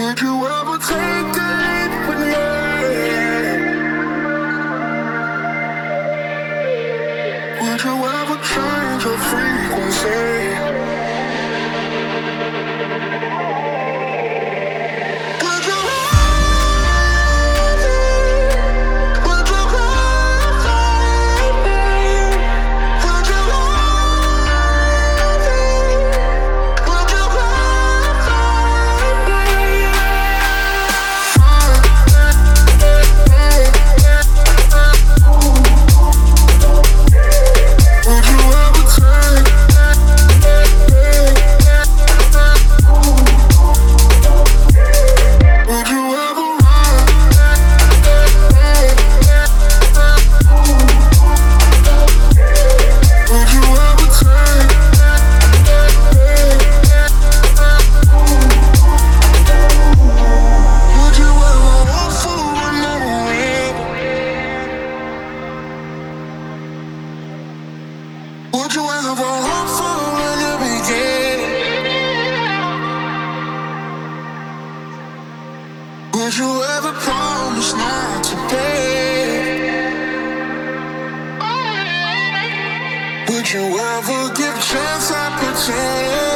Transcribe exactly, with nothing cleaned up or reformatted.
Would you ever take it with me? Would you ever change your frequency? Would you ever, would you ever, would you ever, would you Would you ever hope for in the beginning? Would you ever promise not to break? Would you ever give chance and pretend?